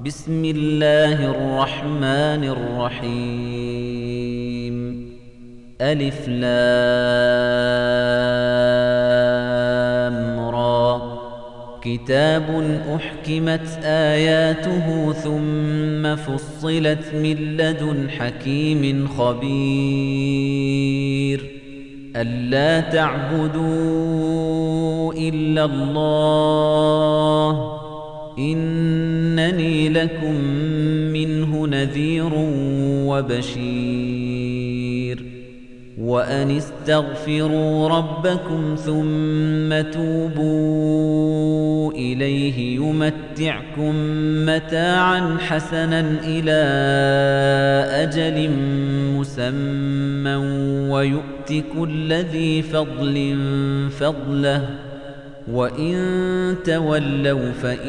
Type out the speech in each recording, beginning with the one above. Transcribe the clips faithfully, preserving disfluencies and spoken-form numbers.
بسم الله الرحمن الرحيم ألف لام را كتاب أحكمت آياته ثم فصلت من لدن حكيم خبير ألا تعبدوا إلا الله إنني لكم منه نذير وبشير وأن استغفروا ربكم ثم توبوا إليه يمتعكم متاعا حسنا إلى أجل مسمى ويؤت كل ذي فضل فضله وإن تولوا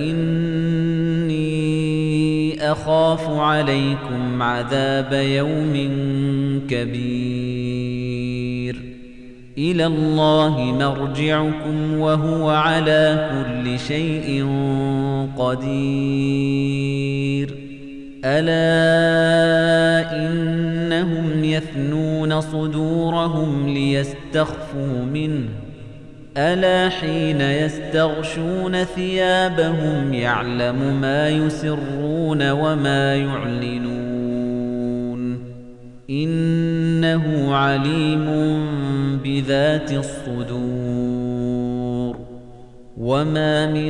فإني أخاف عليكم عذاب يوم كبير إلى الله مرجعكم وهو على كل شيء قدير ألا إنهم يثنون صدورهم ليستخفوا منه ألا حين يستغشون ثيابهم يعلم ما يسرون وما يعلنون إنه عليم بذات الصدور وما من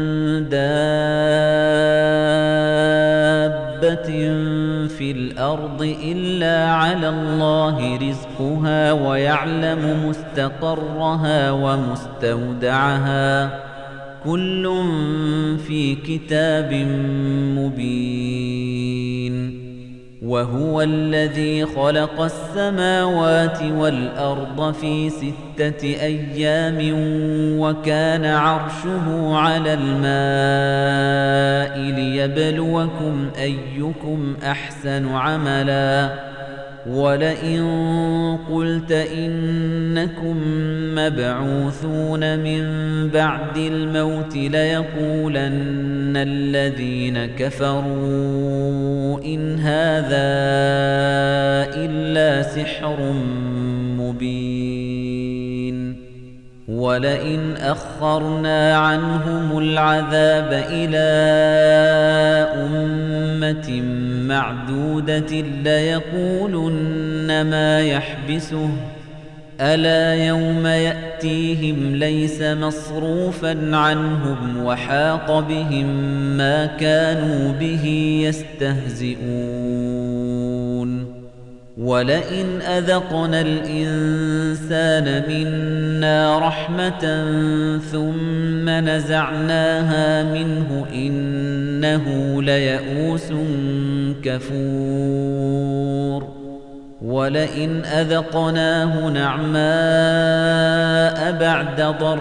دابة في الأرض إلا على الله رزقها ويعلم مستقرها ومستودعها كل في كتاب مبين وهو الذي خلق السماوات والأرض في ستة أيام وكان عرشه على الماء ليبلوكم أيكم أحسن عملا ولئن قلت إنكم مبعوثون من بعد الموت ليقولن الذين كفروا إن هذا إلا سحر مبين ولئن أخرنا عنهم العذاب إلى أمة معدودة ليقولن ما يحبسه ألا يوم يأتيهم ليس مصروفا عنهم وحاق بهم ما كانوا به يستهزئون ولئن أذقنا الإنسان منا رحمة ثم نزعناها منه إنه ليئوس كفور ولئن أذقناه نعماء بعد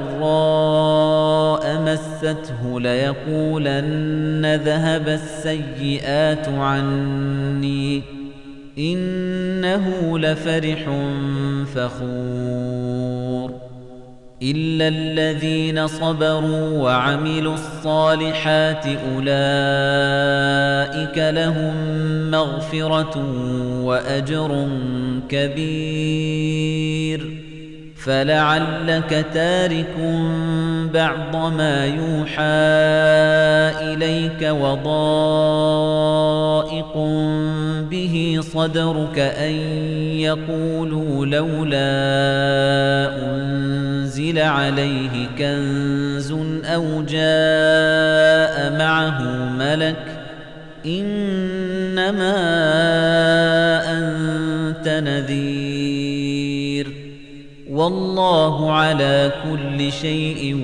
ضراء مسته ليقولن ذهب السيئات عني إنه لفرح فخور إلا الذين صبروا وعملوا الصالحات أولئك لهم مغفرة وأجر كبير فلعلك تارك بعض ما يوحى إليك وضائق به صدرك أن يقولوا لولا أنزل عليه كنز أو جاء معه ملك إنما أنت نذير والله على كل شيء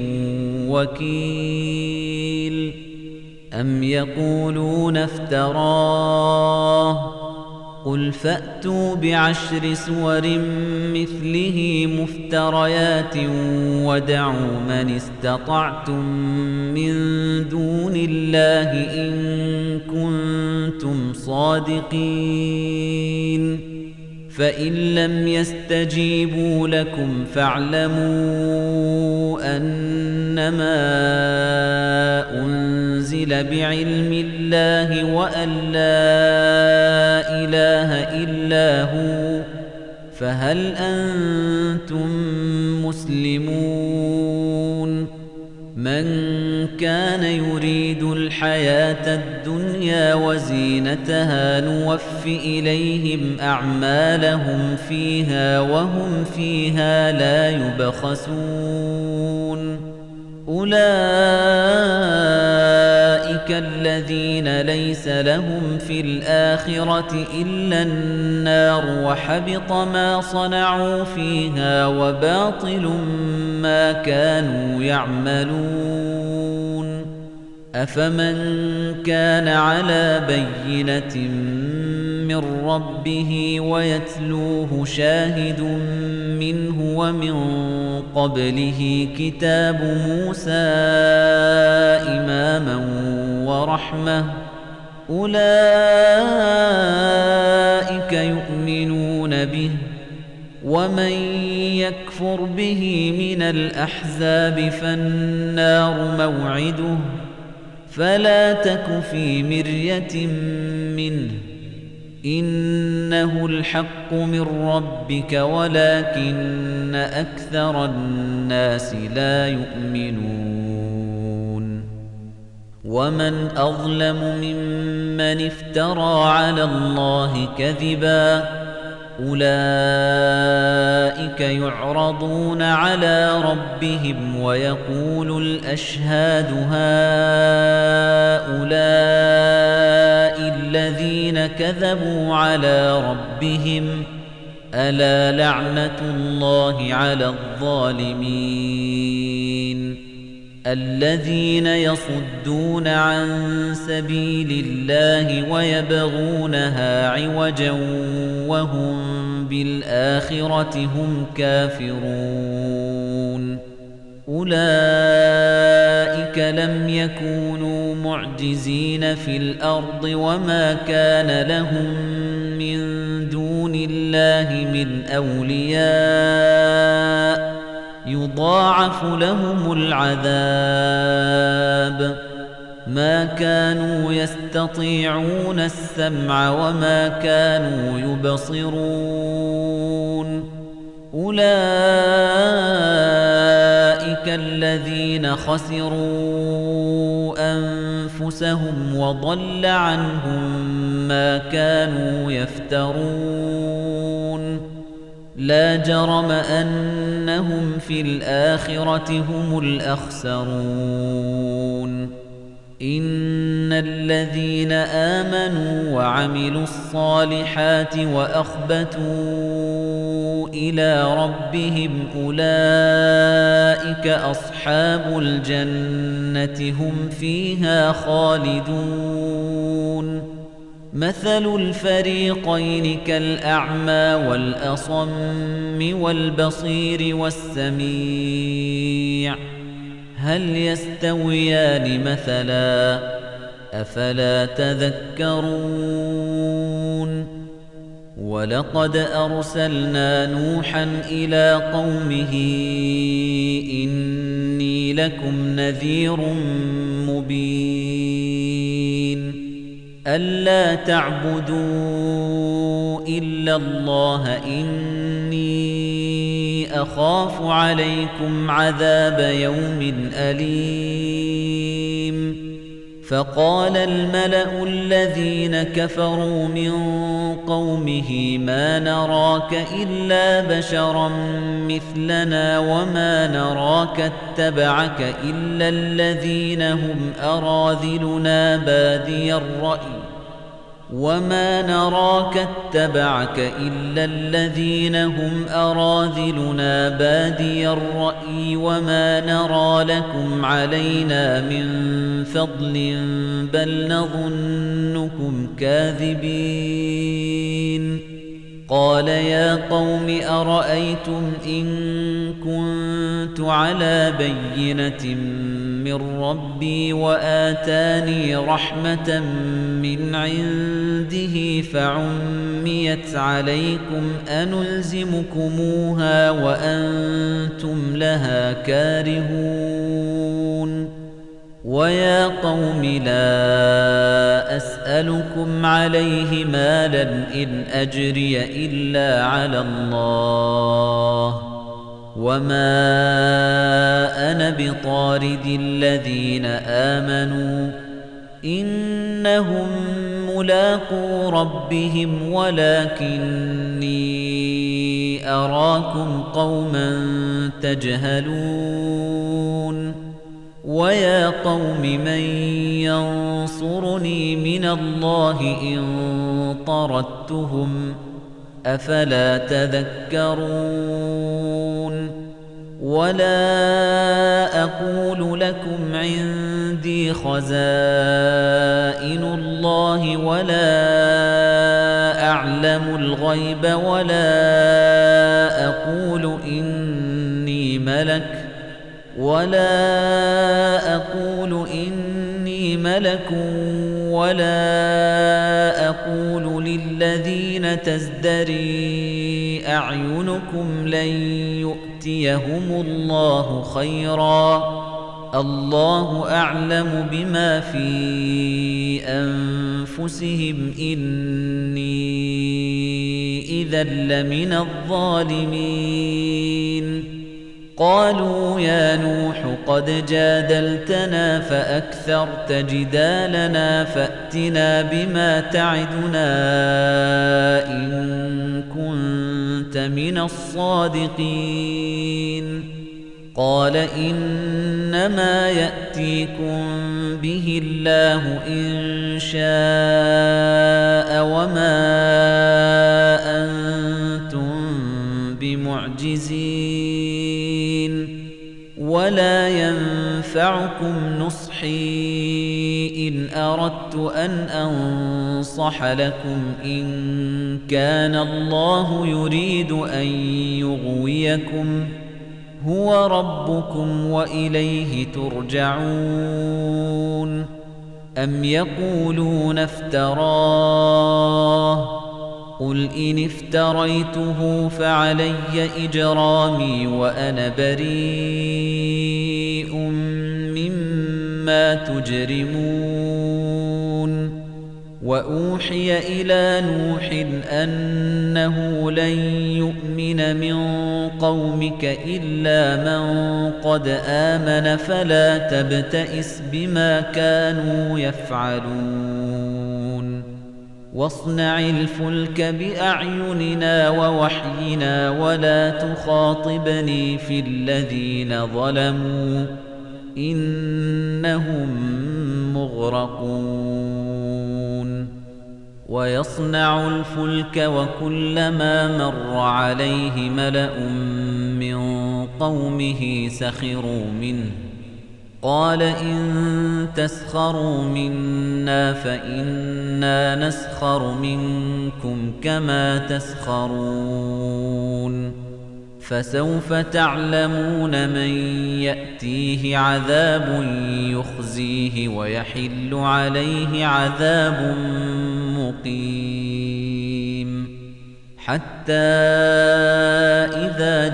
وكيل أم يقولون افتراه قل فأتوا بعشر سور مثله مفتريات ودعوا من استطعتم من دون الله إن كنتم صادقين فإن لم يستجيبوا لكم فاعلموا أنما أنزل أنزل بعلم الله وأن لا إله إلا هو فهل أنتم مسلمون من كان يريد الحياة الدنيا وزينتها نوف إليهم أعمالهم فيها وهم فيها لا يبخسون أولئك الذين ليس لهم في الآخرة إلا النار وحبط ما صنعوا فيها وباطل ما كانوا يعملون أفمن كان على بينة من ربه ويتلوه شاهد منه ومن قبله كتاب موسى إماما ورحمة أولئك يؤمنون به ومن يكفر به من الأحزاب فالنار موعده فلا تك في مرية منه إنه الحق من ربك ولكن أكثر الناس لا يؤمنون ومن أظلم ممن افترى على الله كذبا أولئك يعرضون على ربهم ويقول الأشهاد هؤلاء الذين كذبوا على ربهم ألا لعنة الله على الظالمين الذين يصدون عن سبيل الله ويبغونها عوجا وهم بالآخرة هم كافرون أولئك لم يكونوا معجزين في الأرض وما كان لهم من دون الله من أولياء يضاعف لهم العذاب ما كانوا يستطيعون السمع وما كانوا يبصرون أولئك الذين خسروا أنفسهم وضل عنهم ما كانوا يفترون لا جرم أنهم في الآخرة هم الأخسرون إن الذين آمنوا وعملوا الصالحات وأخبتوا إلى ربهم أولئك أصحاب الجنة هم فيها خالدون مثل الفريقين كالأعمى والأصم والبصير والسميع هل يستويان مثلا أفلا تذكرون ولقد أرسلنا نوحا إلى قومه إني لكم نذير مبين ألا تعبدوا إلا الله إني أخاف عليكم عذاب يوم أليم فقال الملأ الذين كفروا من قومه ما نراك إلا بشرا مثلنا وما نراك اتبعك إلا الذين هم أراذلنا بادي الرأي وما نراك اتبعك إلا الذين هم أراذلنا بادي الرأي وما نرى لكم علينا من فضل بل نظنكم كاذبين قال يا قوم أرأيتم إن كنت على بينة من ربي وآتاني رحمة من عنده فعميت عليكم أنلزمكموها وأنتم لها كارهون ويا قوم لا أسألكم عليه مالا إن أجري إلا على الله وما أنا بطارد الذين آمنوا إنهم ملاقو ربهم ولكني أراكم قوما تجهلون ويا قوم من ينصرني من الله إن طردتهم أفلا تذكرون ولا أقول لكم عندي خزائن الله ولا أعلم الغيب ولا أقول إني ملك ولا أقول إني ملك ولا أقول للذين تزدري أعينكم لن يؤتيهم الله خيرا الله أعلم بما في أنفسهم إني إذا لمن الظالمين قالوا يا نوح قد جادلتنا فأكثرت جدالنا فأتنا بما تعدنا إن كنت من الصادقين قال إنما يأتيكم به الله إن شاء وما أنتم بمعجزين ولا ينفعكم نصحي إن أردت أن أنصح لكم إن كان الله يريد أن يغويكم هو ربكم وإليه ترجعون أم يقولون افتراه قل إن افتريته فعلي إجرامي وأنا بريء مما تجرمون وأوحي إلى نوح أنه لن يؤمن من قومك إلا من قد آمن فلا تبتئس بما كانوا يفعلون واصنع الفلك بأعيننا ووحينا ولا تخاطبني في الذين ظلموا إنهم مغرقون ويصنع الفلك وكلما مر عليه ملأ من قومه سخروا منه قال إن تسخروا منا فإنا نسخر منكم كما تسخرون فسوف تعلمون من يأتيه عذاب يخزيه ويحل عليه عذاب مقيم حتى إذا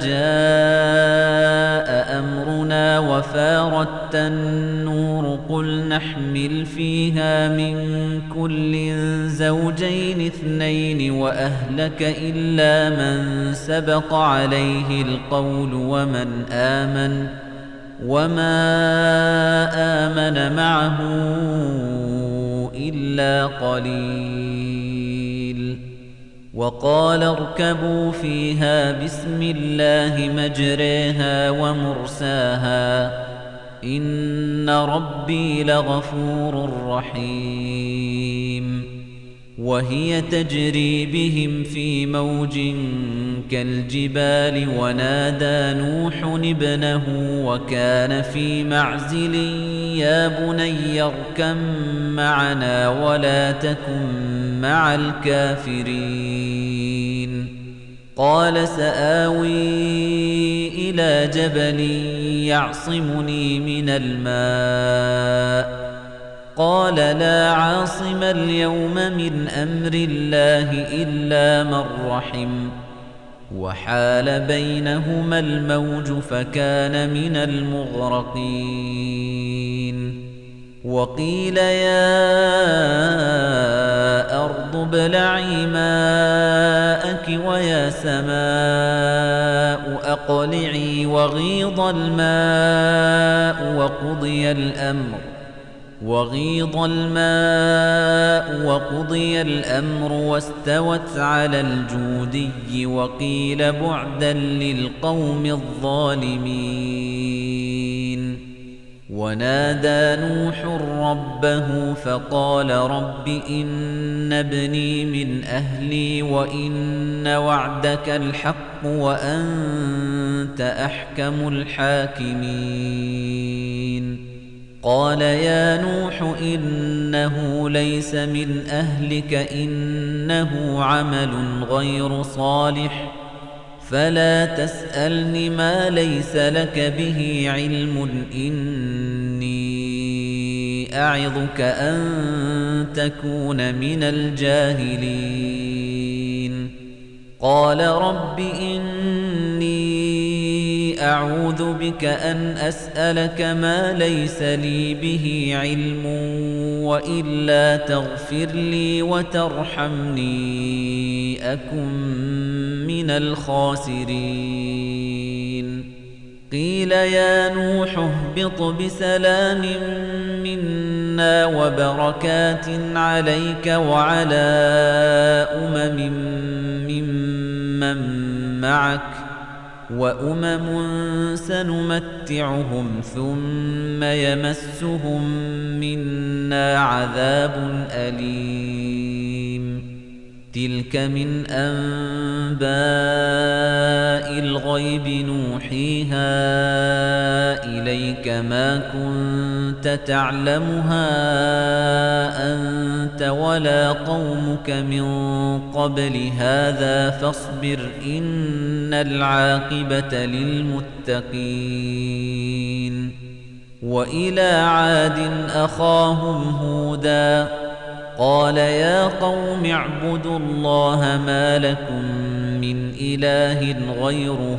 جاء أمرنا وفارت النور قل نحمل فيها من كل زوجين اثنين وأهلك إلا من سبق عليه القول ومن آمن وما آمن معه إلا قليل وقال اركبوا فيها بسم الله مجريها ومرساها إن ربي لغفور رحيم وهي تجري بهم في موج كالجبال ونادى نوح ابنه وكان في معزل يا بني اركب معنا ولا تكن مع الكافرين قال سآوي إلى جبل يعصمني من الماء قال لا عاصم اليوم من أمر الله إلا من رحم وحال بينهما الموج فكان من المغرقين وقيل يا أرض ابلعي ماءك ويا سماء أقلعي وغيض الماء وقضي الأمر وغيض الماء وقضي الأمر واستوت على الجودي وقيل بعدا للقوم الظالمين ونادى نوح ربه فقال رب إن ابني من أهلي وإن وعدك الحق وأنت أحكم الحاكمين قال يا نوح إنه ليس من أهلك إنه عمل غير صالح فلا تسألني ما ليس لك به علم إني أعظك أن تكون من الجاهلين قال رب إني أعوذ بك أن أسألك ما ليس لي به علم وإلا تغفر لي وترحمني أكن من الخاسرين قيل يا نوح اهبط بسلام منا وبركات عليك وعلى أمم ممن معك وأمم سنمتعهم ثم يمسهم منا عذاب أليم تلك من أنباء الغيب نوحيها إليك ما كنت تعلمها أنت ولا قومك من قبل هذا فاصبر إن العاقبة للمتقين وإلى عاد أخاهم هودا قال يا قوم اعبدوا الله ما لكم من إله غيره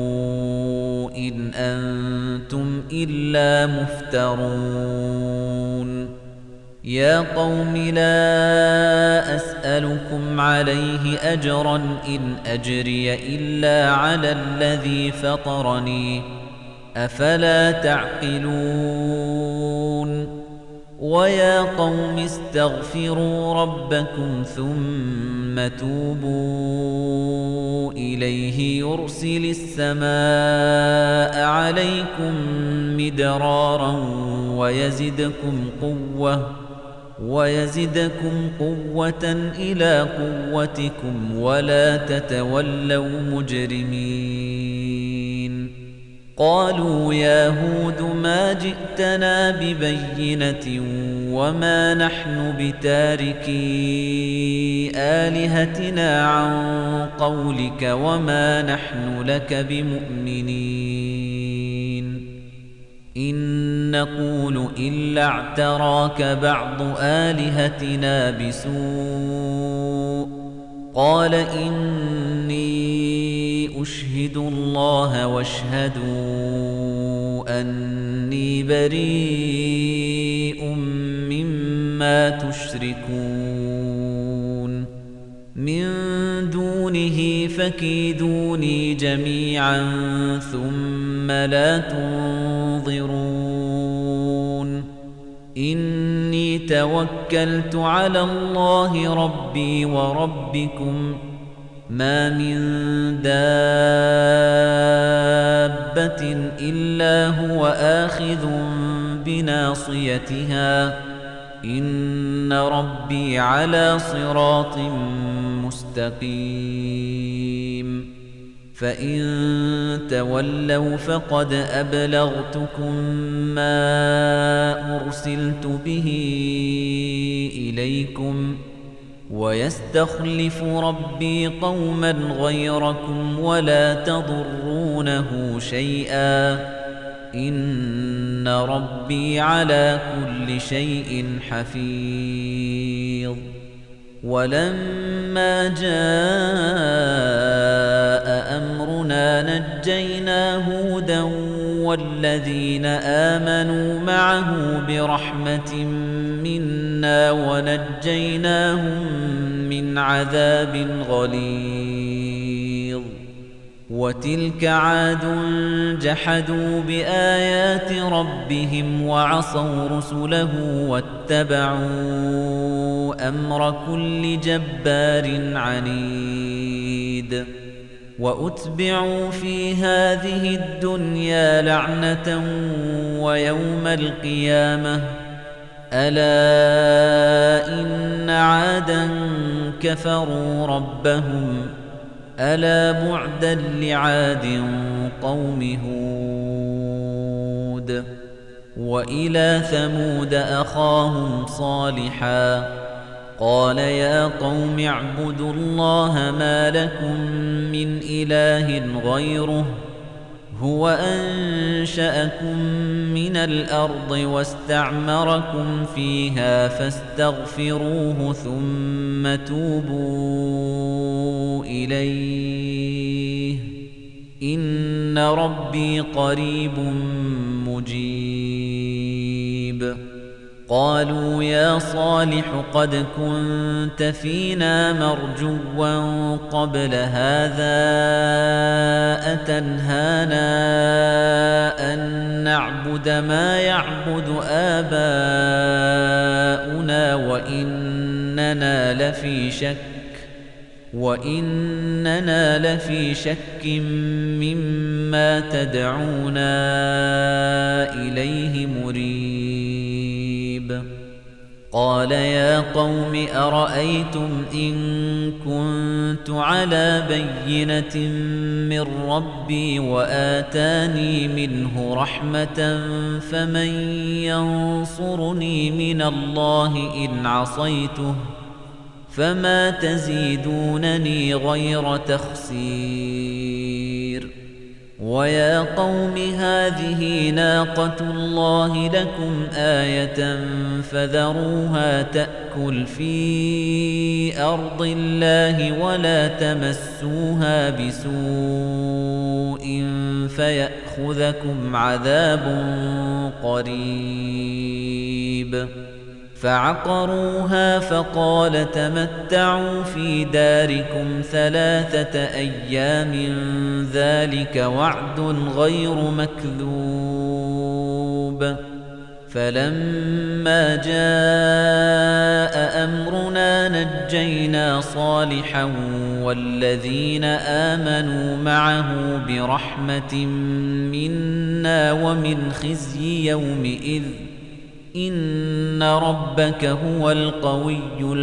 إن أنتم إلا مفترون يا قوم لا أسألكم عليه أجرا إن أجري إلا على الذي فطرني أفلا تعقلون ويا قوم استغفروا ربكم ثم توبوا إليه يرسل السماء عليكم مدرارا ويزدكم قوة ويزدكم قوة إلى قوتكم ولا تتولوا مجرمين قالوا يا هود ما جئتنا ببينة وما نحن بتاركي آلهتنا عن قولك وما نحن لك بمؤمنين إن نقول إلا اعتراك بعض آلهتنا بسوء قال إني أشهد الله واشهدوا أني بريء مما تشركون من دونه فكيدوني جميعا ثم لا تنظرون إني توكلت على الله ربي وربكم ما من دابة إلا هو آخذ بناصيتها إن ربي على صراط مستقيم فإن تولوا فقد أبلغتكم ما أرسلت به إليكم ويستخلف ربي قوما غيركم ولا تضرونه شيئا إن ربي على كل شيء حفيظ ولما جاء أمرنا نجينا هودا والذين آمنوا معه برحمة منا ونجيناهم من عذاب غليظ وتلك عاد جحدوا بآيات ربهم وعصوا رسله واتبعوا أمر كل جبار عنيد وأتبعوا في هذه الدنيا لعنة ويوم القيامة ألا إن عادا كفروا ربهم ألا بعدا لعاد قوم هود وإلى ثمود أخاهم صالحا قال يا قوم اعبدوا الله ما لكم من إله غيره هو أنشأكم من الأرض واستعمركم فيها فاستغفروه ثم توبوا إليه إن ربي قريب مجيب قالوا يا صالح قد كنت فينا مرجوا قبل هذا أتنهانا أن نعبد ما يعبد آباؤنا وإننا لفي شك وإننا لفي شك مما تدعونا إليه مريب قال يا قوم أرأيتم إن كنت على بينة من ربي وآتاني منه رحمة فمن ينصرني من الله إن عصيته فما تزيدونني غير تخسير ويا قوم هذه ناقة الله لكم آية فذروها تأكل في أرض الله ولا تمسوها بسوء فيأخذكم عذاب قريب فعقروها فقال تمتعوا في داركم ثلاثة أيام ذلك وعد غير مكذوب فلما جاء أمرنا نجينا صالحا والذين آمنوا معه برحمة منا ومن خزي يومئذ إن ربك هو القوي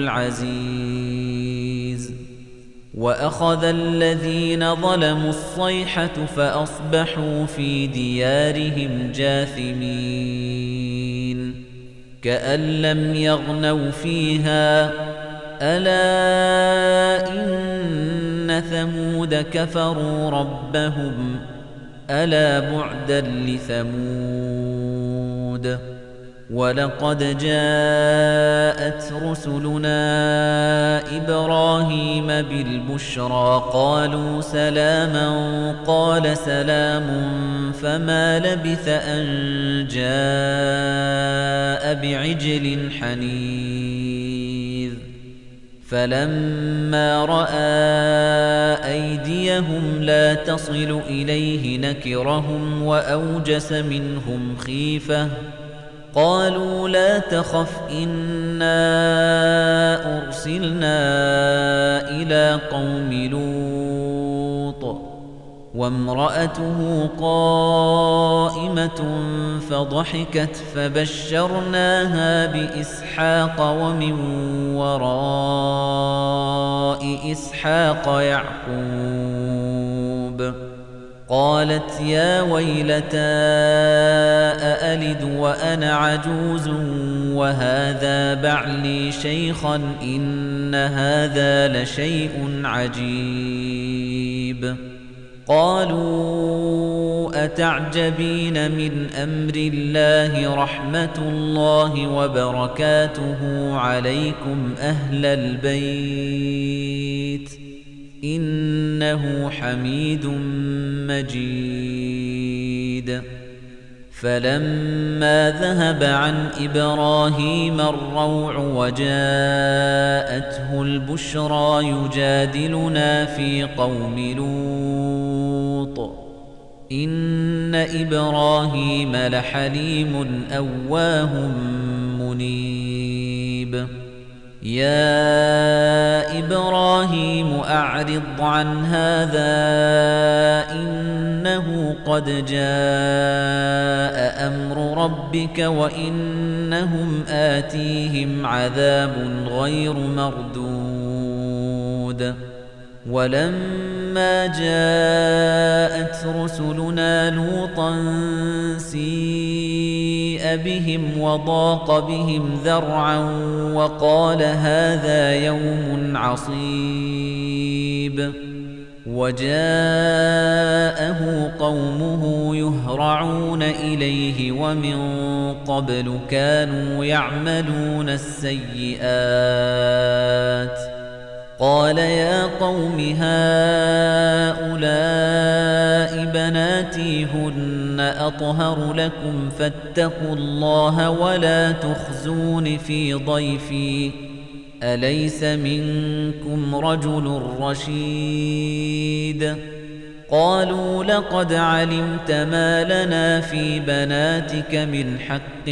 العزيز وأخذ الذين ظلموا الصيحة فأصبحوا في ديارهم جاثمين كأن لم يغنوا فيها ألا إن ثمود كفروا ربهم ألا بعدا لثمود ولقد جاءت رسلنا إبراهيم بالبشرى قالوا سلاما قال سلام فما لبث أن جاء بعجل حنيذ فلما رأى أيديهم لا تصل إليه نكرهم وأوجس منهم خيفة قالوا لا تخف إنا أرسلنا إلى قوم لوط وامرأته قائمة فضحكت فبشرناها بإسحاق ومن وراء إسحاق يعقوب قالت يا ويلتى أألد وأنا عجوز وهذا بعلي شيخا إن هذا لشيء عجيب قالوا أتعجبين من أمر الله رحمة الله وبركاته عليكم أهل البيت إنه حميد مجيد فلما ذهب عن إبراهيم الروع وجاءته البشرى يجادلنا في قوم لوط إن إبراهيم لحليم أواه منيب يا إبراهيم أعرض عن هذا إنه قد جاء أمر ربك وإنهم آتيهم عذاب غير مردود ولما جاءت رسلنا لوطا سيء بهم وضاق بهم ذرعا وقال هذا يوم عصيب وجاءه قومه يهرعون إليه ومن قبل كانوا يعملون السيئات قال يا قوم هؤلاء بناتي هن أطهر لكم فاتقوا الله ولا تخزون في ضيفي أليس منكم رجل رشيد قالوا لقد علمت ما لنا في بناتك من حق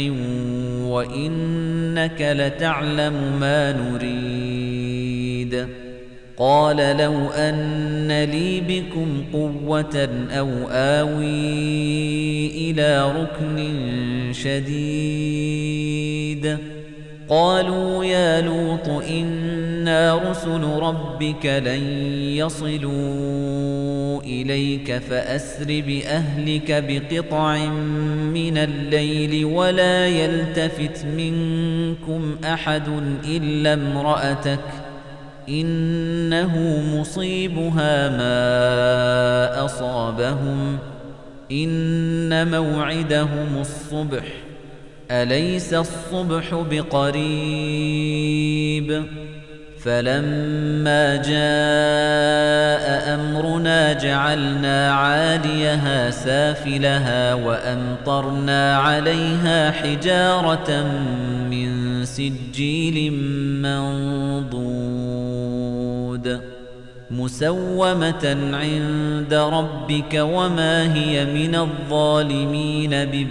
وإنك لتعلم ما نريد قال لو أن لي بكم قوة أو آوي إلى ركن شديد قالوا يا لوط إنا رسل ربك لن يصلوا إليك فأسر بأهلك بقطع من الليل ولا يلتفت منكم أحد إلا امرأتك إنه مصيبها ما أصابهم إن موعدهم الصبح أليس الصبح بقريب فلما جاء أمرنا جعلنا عاليها سافلها وأمطرنا عليها حجارة من سجيل منضود مسومة عند ربك وما هي من الظالمين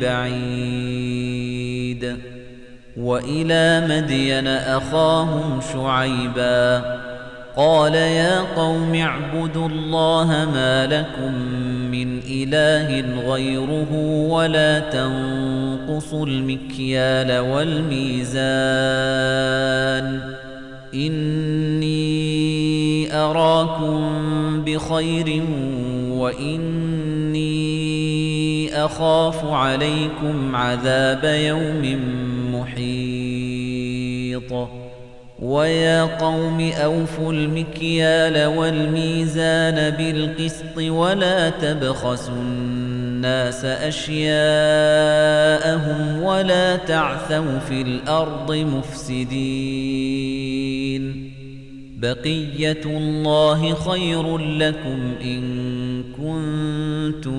ببعيد وإلى مدين أخاهم شعيبا قال يا قوم اعبدوا الله ما لكم من إله غيره ولا تنقصوا المكيال والميزان إني أراكم بخير وإني أخاف عليكم عذاب يوم محيط ويا قوم أوفوا المكيال والميزان بالقسط ولا تبخسوا الناس أشياءهم ولا تعثوا في الأرض مفسدين بقية الله خير لكم إن كنتم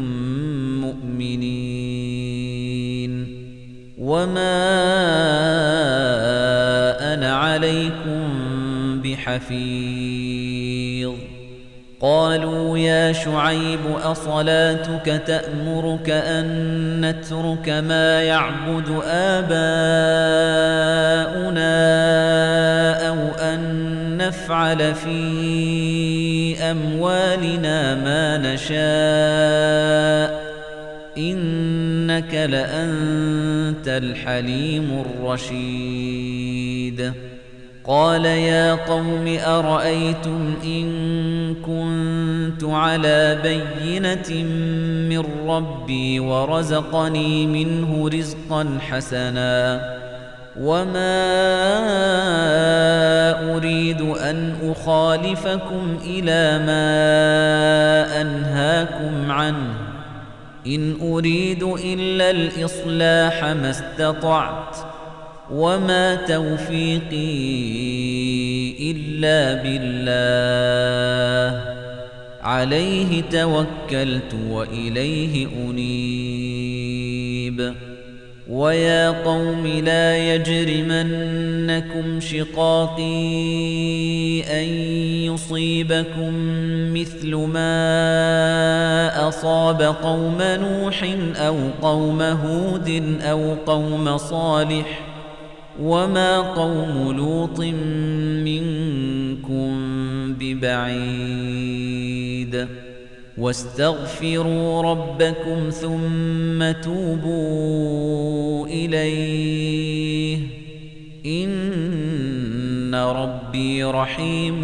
مؤمنين وما أنا عليكم بحفيظ قالوا يا شعيب أصلاتك تأمرك أن نترك ما يعبد آباؤنا أو أن نفعل في أموالنا ما نشاء إنك لأنت الحليم الرشيد قال يا قوم أرأيتم إن كنت على بينة من ربي ورزقني منه رزقا حسنا وما أريد أن أخالفكم إلى ما أنهاكم عنه إن أريد إلا الإصلاح ما استطعت وما توفيقي إلا بالله عليه توكلت وإليه أنيب مُرِيبٍ وَيَا قَوْمِ لَا يَجْرِمَنَّكُمْ شِقَاقِي أَن يُصِيبَكُم مِّثْلُ مَا أَصَابَ قَوْمَ نُوحٍ أَوْ قَوْمَ هُودٍ أَوْ قَوْمَ صَالِحٍ وَمَا قَوْمُ لُوطٍ مِّنكُم بِبَعِيدٍ وَاسْتَغْفِرُوا رَبَّكُمْ ثُمَّ تُوبُوا إِلَيْهِ إِنَّ رَبِّي رَحِيمٌ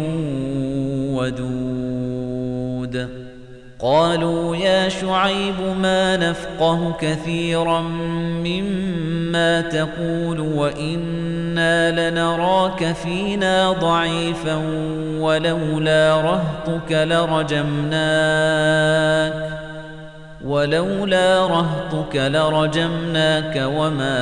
وَدُودٌ قَالُوا يَا شُعَيْبُ مَا نَفْقَهُ كَثِيرًا مِّمَّا تَقُولُ وَإِنَّا لَنَرَاكَ فِينَا ضَعِيفًا وَلَوْلَا رَهْطُكَ لَرَجَمْنَاكَ وَلَوْلَا رَهْطُكَ لَرَجَمْنَاكَ وَمَا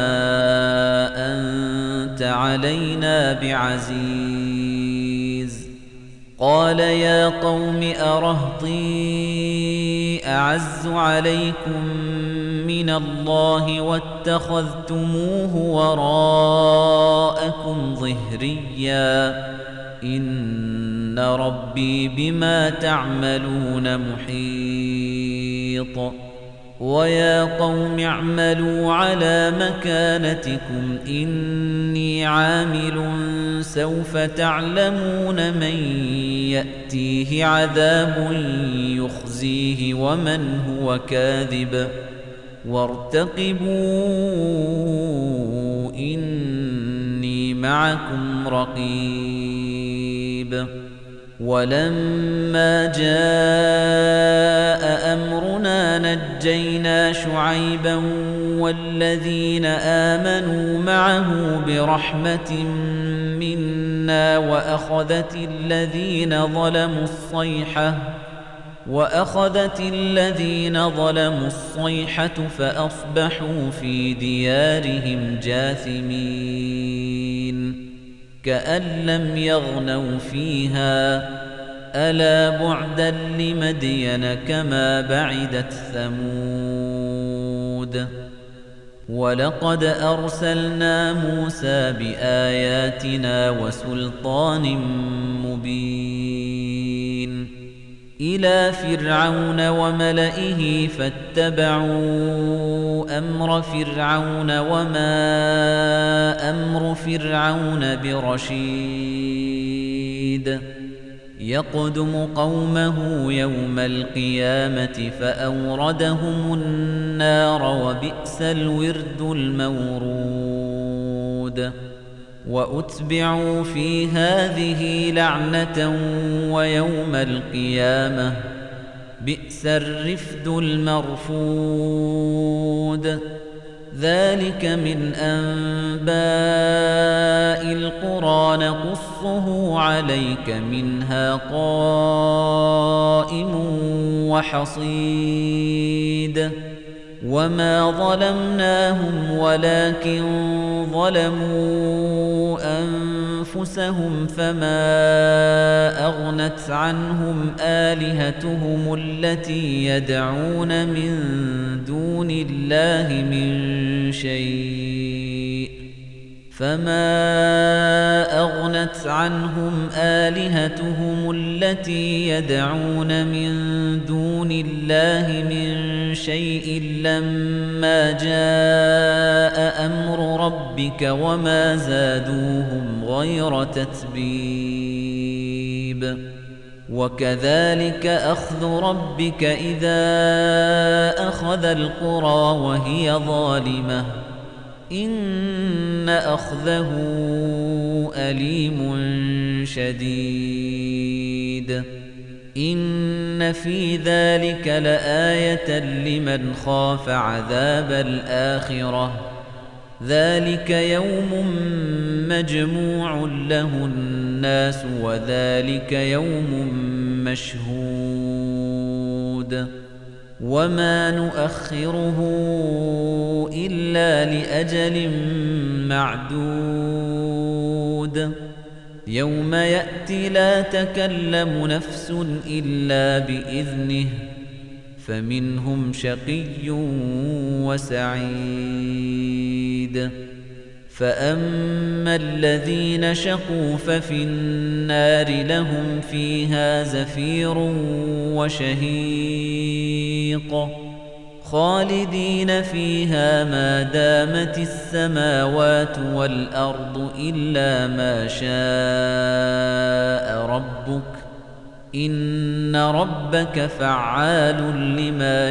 أَنتَ عَلَيْنَا بِعَزِيزٍ قَالَ يَا قَوْمِ أَرَهْطِي أَعَزُّ عَلَيْكُمْ مِنَ اللَّهِ وَاتَّخَذْتُمُوهُ وَرَاءَكُمْ ظِهْرِيًّا إِنَّ رَبِّي بِمَا تَعْمَلُونَ مُحِيطٌ وَيَا قَوْمِ اعْمَلُوا عَلَى مَكَانَتِكُمْ إِنِّي عَامِلٌ سَوْفَ تَعْلَمُونَ مَن يَأْتِيهِ عَذَابٌ يُخْزِيهِ وَمَنْ هُوَ كَاذِبٌ وَارْتَقِبُوا إِنِّي مَعَكُمْ رَقِيبٌ وَلَمَّا جَاءَ أَمْرُنَا نَجَّيْنَا شُعَيْبًا وَالَّذِينَ آمَنُوا مَعَهُ بِرَحْمَةٍ مِنَّا وَأَخَذَتِ الَّذِينَ ظَلَمُوا الصَّيْحَةُ وَأَخَذَتِ الَّذِينَ ظَلَمُوا الصَّيْحَةُ فَأَصْبَحُوا فِي دِيَارِهِمْ جَاثِمِينَ كَأَن لَّمْ يَغْنَوْا فِيهَا أَلَا بُعْدًا لِّمَدْيَنَ كَمَا بَعِدَتْ ثَمُودُ وَلَقَدْ أَرْسَلْنَا مُوسَىٰ بِآيَاتِنَا وَسُلْطَانٍ مُّبِينٍ إِلَىٰ فِرْعَوْنَ وَمَلَئِهِ فَاتَّبَعُوا أَمْرَ فِرْعَوْنَ وَمَا أَمْرُ فِرْعَوْنَ بِرَشِيدٍ يَقْدُمُ قَوْمَهُ يَوْمَ الْقِيَامَةِ فَأَوْرَدَهُمُ النَّارَ وَبِئْسَ الْوِرْدُ الْمَوْرُودُ وَأُتْبِعُوا فِي هَٰذِهِ لَعْنَةً وَيَوْمَ الْقِيَامَةِ بِئْسَ الرِّفْدُ الْمَرْفُودُ ذَلِكَ مِنْ أَنبَاءِ الْقُرَىٰ نَقُصُّهُ عَلَيْكَ مِنْهَا قَائِمٌ وَحَصِيدٌ وَمَا ظَلَمْنَاهُمْ وَلَٰكِن ظَلَمُوا أَنفُسَهُمْ فَمَا أَغْنَتْ عَنْهُمْ آلِهَتُهُمُ الَّتِي يَدْعُونَ مِن دُونِ اللَّهِ مِن شَيْءٍ فَمَا أَغْنَتْ عَنْهُمْ آلِهَتُهُمُ الَّتِي يَدْعُونَ مِن دُونِ اللَّهِ مِن شَيْءٍ لَّمَّا جَاءَ أَمْرُ رَبِّكَ وَمَا زَادُوهُمْ غَيْرَ تَتْبِيبٍ وَكَذَلِكَ أَخْذُ رَبِّكَ إِذَا أَخَذَ الْقُرَىٰ وَهِيَ ظَالِمَةٌ إِنَّ أَخْذَهُ أَلِيمٌ شَدِيدٌ إِنَّ فِي ذَلِكَ لَآيَةً لِمَنْ خَافَ عَذَابَ الْآخِرَةِ ذَلِكَ يَوْمٌ مَّجْمُوعٌ لَّهُ النَّاسُ وَذَلِكَ يَوْمٌ مَّشْهُودٌ وَمَا نُؤَخِّرُهُ إِلَّا لِأَجَلٍ مَّعْدُودٍ يَوْمَ يَأْتِ لَا تَكَلَّمُ نَفْسٌ إِلَّا بِإِذْنِهِ فمنهم شقي وسعيد فأما الذين شقوا ففي النار لهم فيها زفير وشهيق خالدين فيها ما دامت السماوات والأرض إلا ما شاء ربك إن ربك فعال لما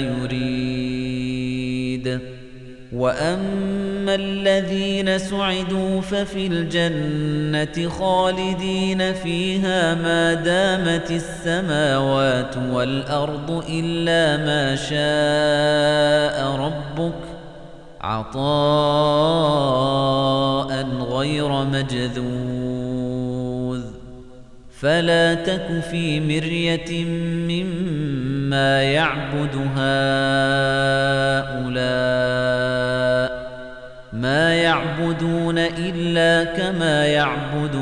يريد وأما الذين سعدوا ففي الجنة خالدين فيها ما دامت السماوات والأرض إلا ما شاء ربك عطاء غير مجذوذ فلا تك في مرية مما يعبد هؤلاء ما يعبدون إلا كما يعبد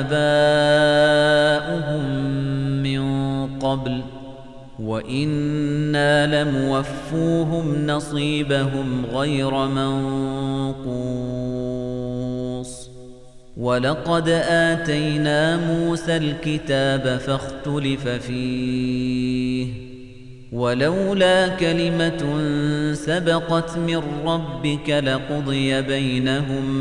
آباؤهم من قبل وإنا لموفوهم نصيبهم غير منقوص ولقد آتينا موسى الكتاب فاختلف فيه ولولا كلمة سبقت من ربك لقضي بينهم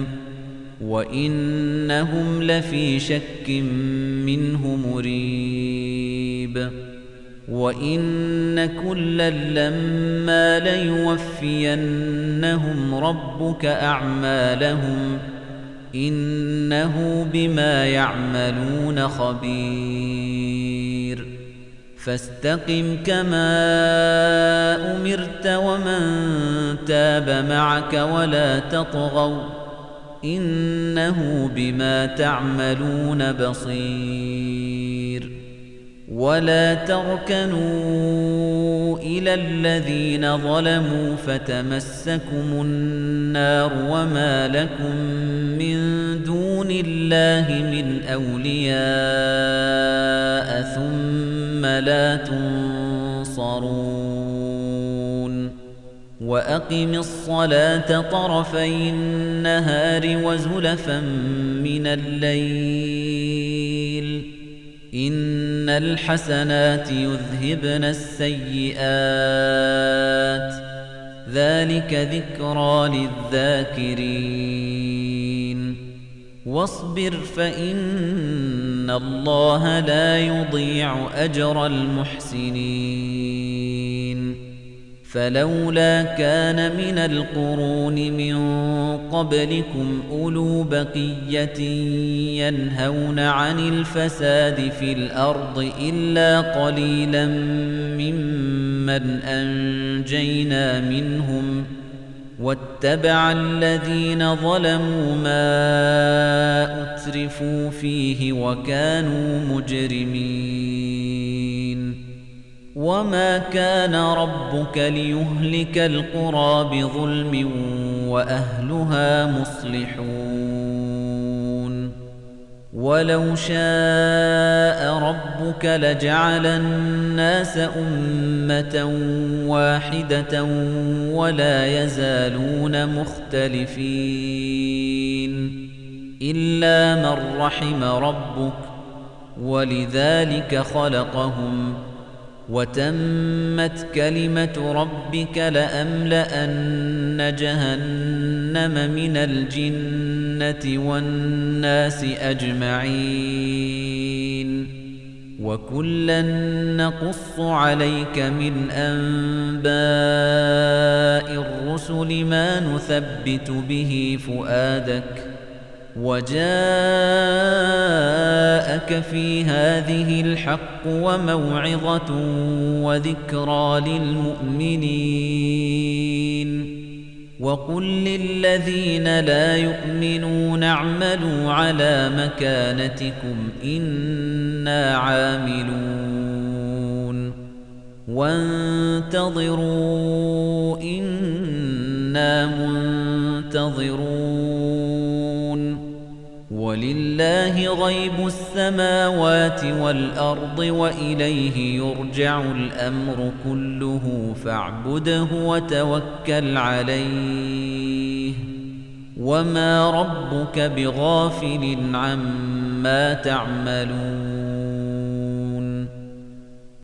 وإنهم لفي شك منه مريب وإن كلا لما ليوفينهم ربك أعمالهم إنه بما يعملون خبير فاستقم كما أمرت ومن تاب معك ولا تطغوا إنه بما تعملون بصير ولا تركنوا إلى الذين ظلموا فتمسكم النار وما لكم من دون الله من أولياء ثم لا تنصرون وأقم الصلاة طرفي النهار وزلفا من الليل إن الحسنات يذهبن السيئات ذلك ذكرى للذاكرين واصبر فإن الله لا يضيع أجر المحسنين فلولا كان من القرون من قبلكم أولو بقية ينهون عن الفساد في الأرض إلا قليلا ممن أنجينا منهم واتبع الذين ظلموا ما أترفوا فيه وكانوا مجرمين وما كان ربك ليهلك القرى بظلم وأهلها مصلحون ولو شاء ربك لجعل الناس أمة واحدة ولا يزالون مختلفين إلا من رحم ربك ولذلك خلقهم وتمت كلمة ربك لأملأن جهنم من الجنة والناس أجمعين وكلا نقص عليك من أنباء الرسل ما نثبت به فؤادك وجاءك في هذه الحق وموعظة وذكرى للمؤمنين وقل للذين لا يؤمنون اعملوا على مكانتكم إنا عاملون وانتظروا إنا منتظرون وَلِلَّهِ غَيْبُ السَّمَاوَاتِ وَالْأَرْضِ وَإِلَيْهِ يُرْجَعُ الْأَمْرُ كُلُّهُ فَاعْبُدْهُ وَتَوَكَّلْ عَلَيْهِ وَمَا رَبُّكَ بِغَافِلٍ عَمَّا تَعْمَلُونَ